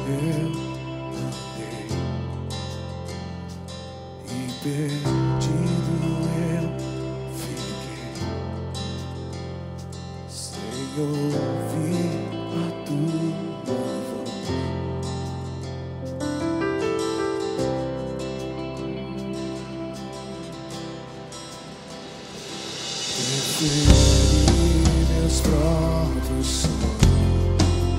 eu andei e perdido eu fiquei, sem ouvir a tua voz. Preferi meus próprios sonhos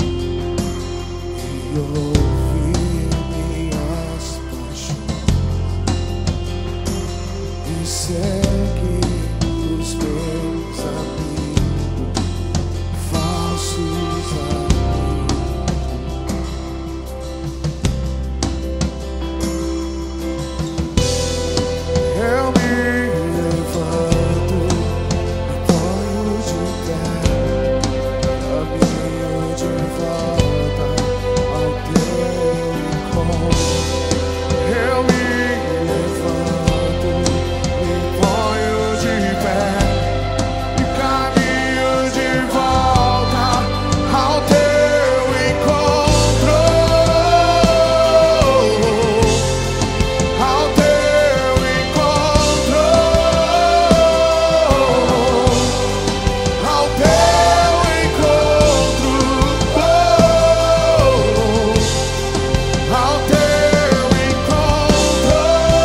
e ouvir minhas paixões e seguir os meus amigos, falsos amigos. Eu me levanto, me ponho de pé, caminho de volta ao teu encontro. Eu me levanto, me ponho de pé e caminho de volta ao teu encontro, ao teu encontro, ao teu encontro, ao teu encontro.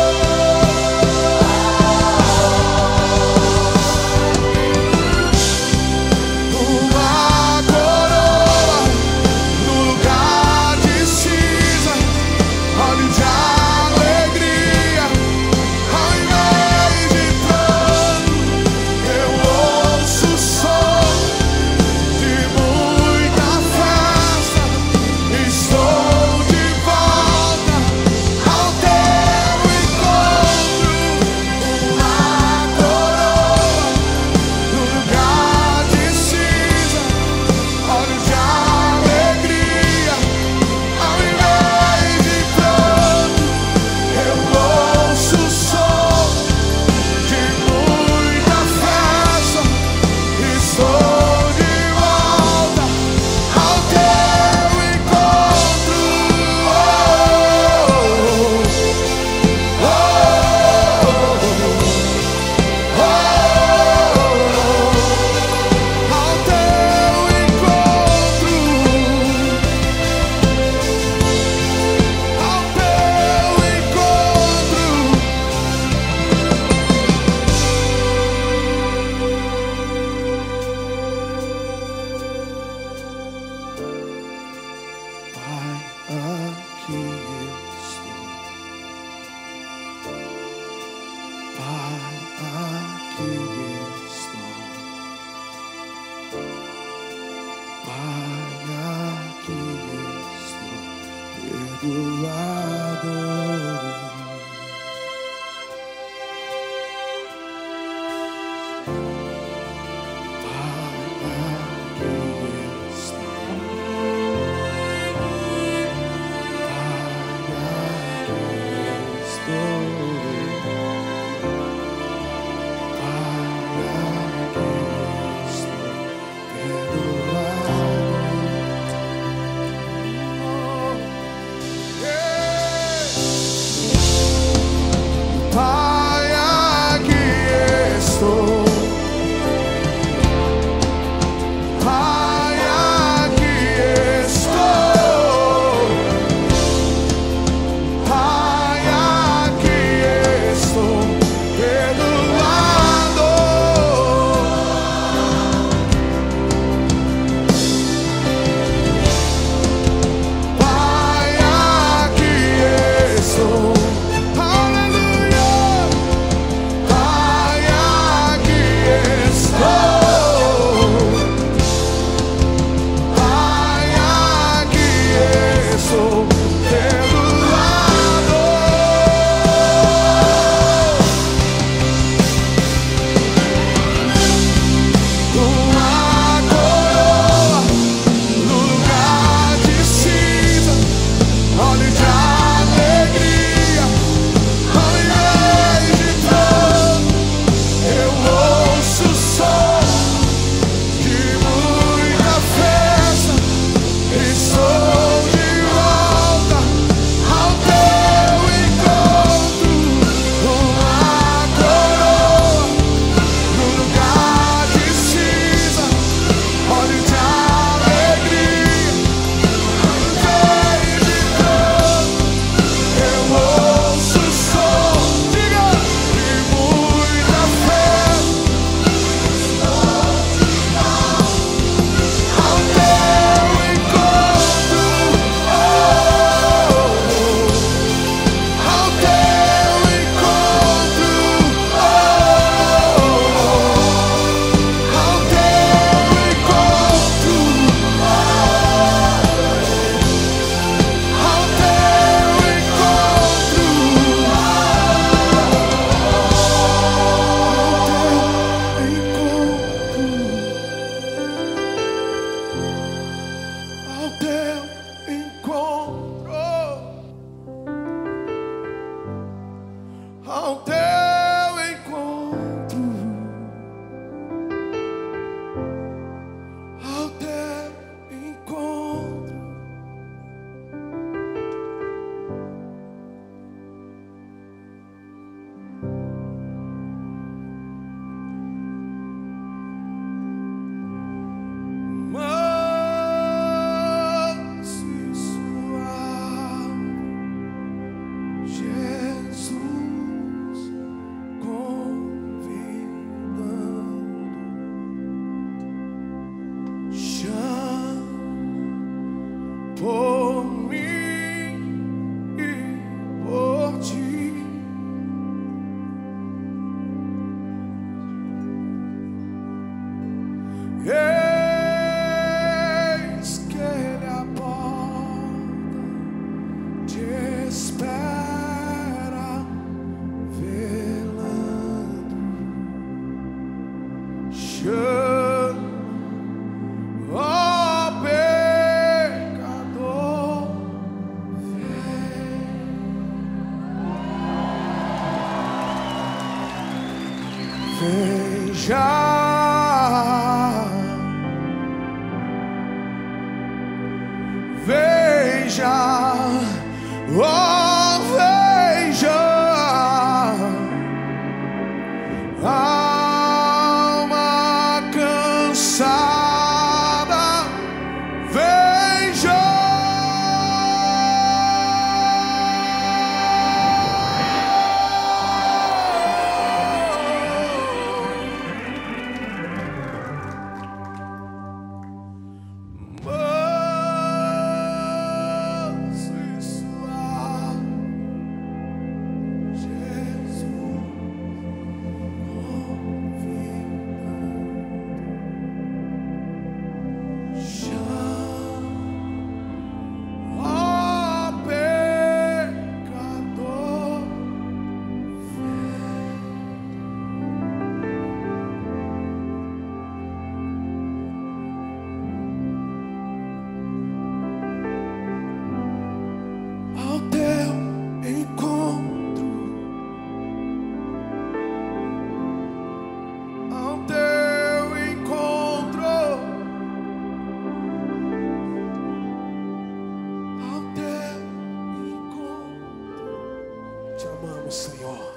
Uma coroa no lugar de cinza, olhos de alegria ao invés de pranto. Eu ouço o som de muita festa, estou de volta ao teu encontro. Uma coroa no lugar de cinza, olhos de alegria ao invés de pranto. Eu ouço o som de muita festa, estou de volta ao teu encontro, ao teu encontro, ao teu encontro. Pai, aqui estou. Pai, aqui estou. Pai, aqui estou, perdoado. Yeah. Veja, oh, veja, alma cansada, veja, te amamos, Senhor.